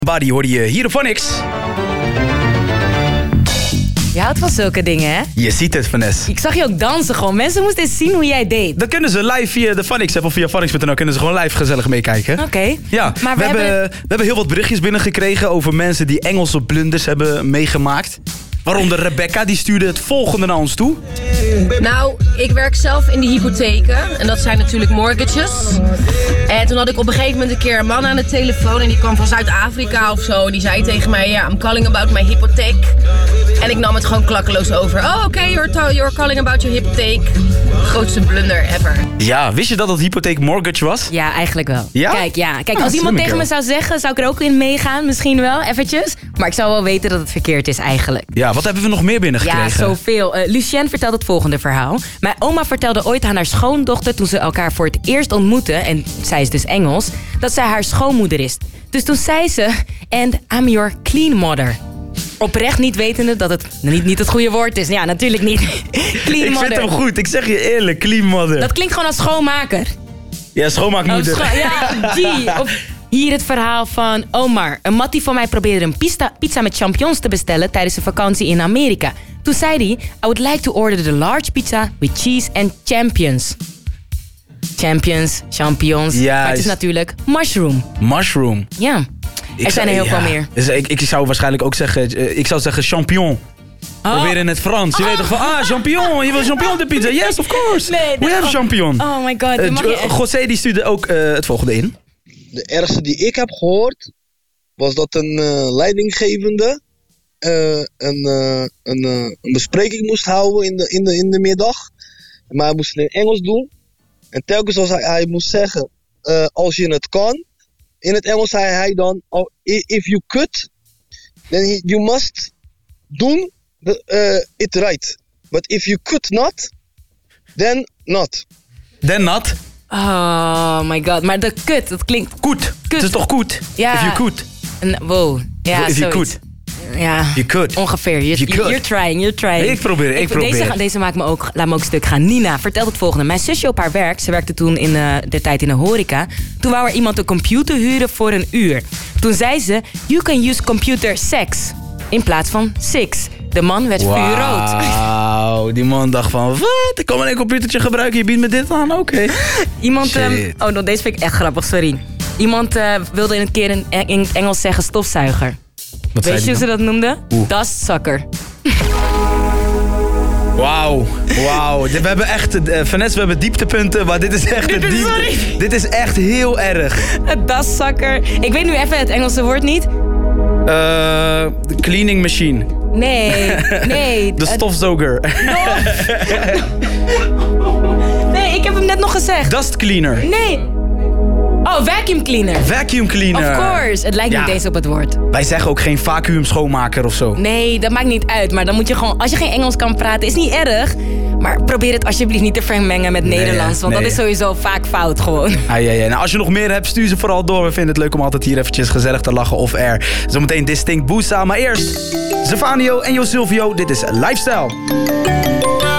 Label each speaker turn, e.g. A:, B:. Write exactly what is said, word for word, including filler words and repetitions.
A: Body hoorde je hier op Phonics.
B: Je houdt van zulke dingen, hè?
A: Je ziet het, Vanessa.
B: Ik zag je ook dansen gewoon. Mensen moesten eens zien hoe jij deed.
A: Dan kunnen ze live via de Phonics app of via phonics punt n l kunnen ze gewoon live gezellig meekijken.
B: Oké. Okay.
A: Ja,
B: maar
A: we,
B: we,
A: hebben...
B: hebben...
A: we hebben heel wat berichtjes binnengekregen over mensen die Engelse blunders hebben meegemaakt. Waaronder Rebecca, die stuurde het volgende naar ons toe.
C: Nou, ik werk zelf in de hypotheken. En dat zijn natuurlijk mortgages. En toen had ik op een gegeven moment een keer een man aan de telefoon. En die kwam van Zuid-Afrika of zo. En die zei tegen mij, ja, I'm calling about my hypotheek. En ik nam het gewoon klakkeloos over. Oh, oké, okay, you're, you're calling about your hypotheek. Grootste blunder ever.
A: Ja, wist je dat het hypotheek mortgage was?
B: Ja, eigenlijk wel.
A: Ja?
B: Kijk, ja. Kijk
A: Ah,
B: als iemand tegen
A: girl.
B: me zou zeggen, zou ik er ook in meegaan. Misschien wel, eventjes. Maar ik zou wel weten dat het verkeerd is eigenlijk.
A: Ja, wat hebben we nog meer binnengekregen?
B: Ja, zoveel. Uh, Lucien vertelt het volgende verhaal. Mijn oma vertelde ooit aan haar schoondochter toen ze elkaar voor het eerst ontmoetten, en zij is dus Engels, dat zij haar schoonmoeder is. Dus toen zei ze, and I'm your clean mother. Oprecht niet wetende dat het niet, niet het goede woord is. Ja, natuurlijk niet. Clean
A: Ik
B: mother.
A: vind hem goed, ik zeg je eerlijk, clean mother.
B: Dat klinkt gewoon als schoonmaker.
A: Ja, schoonmaakmoeder.
B: Of scho- ja, die. Of hier het verhaal van Omar. Een mattie van mij probeerde een pizza, pizza met champignons te bestellen tijdens een vakantie in Amerika. Toen zei hij, I would like to order the large pizza with cheese and champions. Champions, champignons.
A: Juist.
B: Maar het is natuurlijk mushroom.
A: Mushroom.
B: Ja,
A: Ik
B: er zijn er
A: zou-
B: heel
A: ja.
B: veel meer.
A: Dus ik, ik zou waarschijnlijk ook zeggen, uh, ik zou zeggen champignon.
B: Oh.
A: Weer in het Frans. Je weet toch van, ah, champignon. Je wil champignon op de pizza? Yes, of course.
B: Nee,
A: We
B: dat-
A: have champignon.
B: Oh my god,
A: Uh,
B: dat mag je echt.
A: José die stuurde ook uh, het volgende in.
D: De ergste die ik heb gehoord was dat een uh, leidinggevende uh, een, uh, een, uh, een bespreking moest houden in de, in, de, in de middag. Maar hij moest het in Engels doen. En telkens als hij, hij moest zeggen, uh, als je het kan. In het Engels zei hij dan, oh, if you could, then he, you must doen the, uh, it right. But if you could not, then not.
A: Then not.
B: Oh my god, maar de kut, dat klinkt...
A: Goed. Het is toch goed?
B: Ja.
A: If you could.
B: Een, wow, ja,
A: If you
B: zoiets.
A: could.
B: Ja,
A: You could.
B: ongeveer. You,
A: You could.
B: You're trying, you're trying.
A: Ik probeer, ik probeer.
B: Deze, deze maakt me ook, laat me ook stuk gaan. Nina vertelt het volgende. Mijn zusje op haar werk, ze werkte toen in uh, de tijd in de horeca. Toen wou er iemand een computer huren voor een uur. Toen zei ze, you can use computer sex. In plaats van six. De man werd vuurrood.
A: Wauw, die man dacht van, wat? Ik kan maar een computertje gebruiken, je biedt me dit aan? Oké. Okay.
B: Iemand, um,
A: Shit.
B: oh no, deze vind ik echt grappig, sorry. Iemand uh, wilde in een keer in, in het Engels zeggen stofzuiger.
A: Wat
B: Weet je hoe ze dat noemden?
A: Oeh.
B: Dustsucker.
A: Wauw, wauw. We hebben echt, uh, Vanessa, we hebben dieptepunten, maar dit is echt
B: Dit
A: een
B: is-
A: diepte.
B: sorry.
A: Dit is echt heel erg.
B: Een dustsucker. Ik weet nu even het Engelse woord niet.
A: Uh, de cleaning machine.
B: Nee, nee.
A: De
B: het-
A: stofzoger.
B: Nee, ik heb hem net nog gezegd.
A: Dust cleaner.
B: Nee. Oh, vacuum cleaner.
A: Vacuum cleaner.
B: Of course. Het lijkt
A: Ja.
B: niet eens op het woord.
A: Wij zeggen ook geen vacuüm schoonmaker of zo.
B: Nee, dat maakt niet uit. Maar dan moet je gewoon... Als je geen Engels kan praten, is niet erg. Maar probeer het alsjeblieft niet te vermengen met
A: Nee,
B: Nederlands. Want
A: nee.
B: dat is sowieso vaak fout gewoon.
A: Ah, ja, ja. Nou, als je nog meer hebt, stuur ze vooral door. We vinden het leuk om altijd hier eventjes gezellig te lachen off-air. Zometeen Distinct Boosa. Maar eerst Zefanio en Jo Silvio. Dit is Lifestyle.